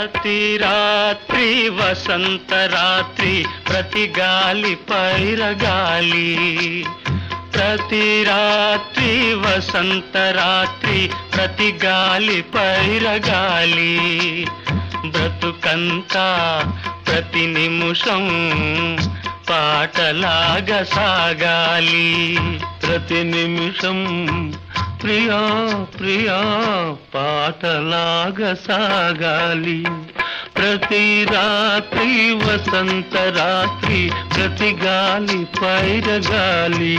ప్రతి రాత్రి వసంత రాత్రి ప్రతి గాలి పైరగాలి ప్రతి రాత్రి వసంత రాత్రి ప్రతి గాలి పైరగాలి బ్రతుకంతా ప్రతి నిమిషం పాటలాగా సాగాలి ప్రతి నిమిషం ప్రియా ప్రియా పాటలాగా సాగాలి ప్రతి రాత్రి వసంత రాత్రి ప్రతి గాలి పైరగాలి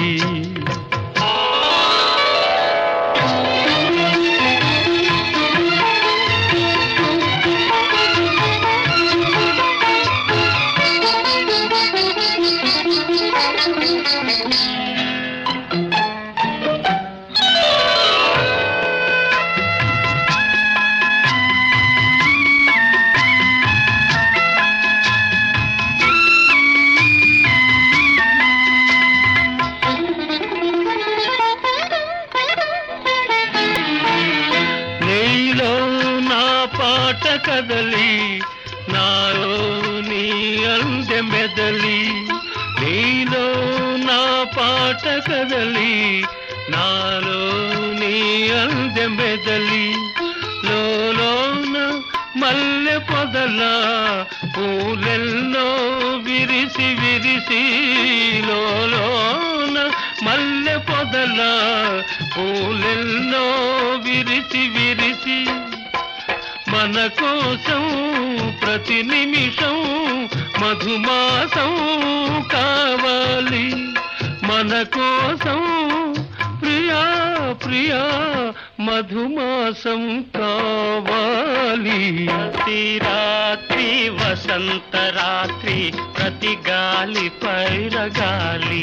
పాట కదలి నాలో నీ అందె మెదలి నీలో నా పాట కదలి నాలో నీ అందె మెదలి లోలోన మల్లె పొదల పూలెల్లో విరిసి విరిసి లోలోన మల్లె పొదల పూలెల్లో విరిసి విరిసి మన కోసం ప్రతి నిమిషం మధుమాసం కావాలి మన కోసం ప్రియా ప్రియా మధుమాసం కావాలి ప్రతి రాత్రి వసంత రాత్రి ప్రతి గాలి పైరగాలి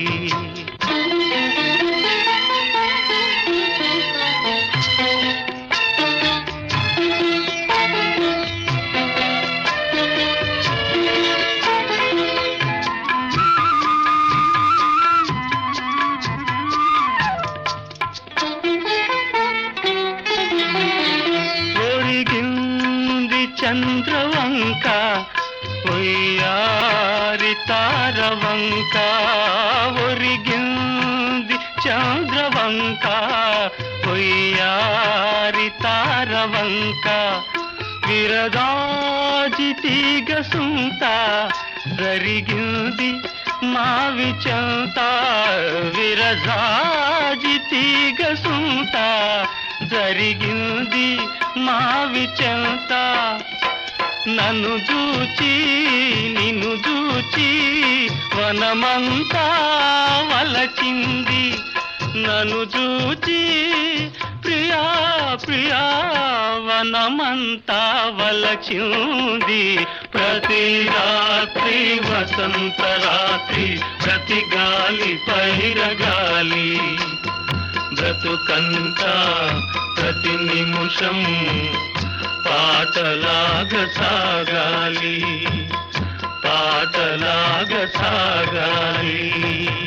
చంద్రవంక ఒయ్యారి తారవంక ఒరిగింది చంద్రవంక ఒయ్యారి తారవంక విరగాజి తీగ సుంత జరిగింది మావి చెంత విరజాజి తీగ సుంత జరిగింది మావి చెంత నన్ను చూచి నిన్ను చూచి వనమంతా వలచింది నన్ను చూచి ప్రియా ప్రియా వనమంతా వలచింది ప్రతి రాత్రి వసంత రాత్రి ప్రతి గాలి పైరగాలి బ్రతుకంతా ప్రతి నిమిషం పాటలాగా సాగాలి పాటలాగా సాగాలి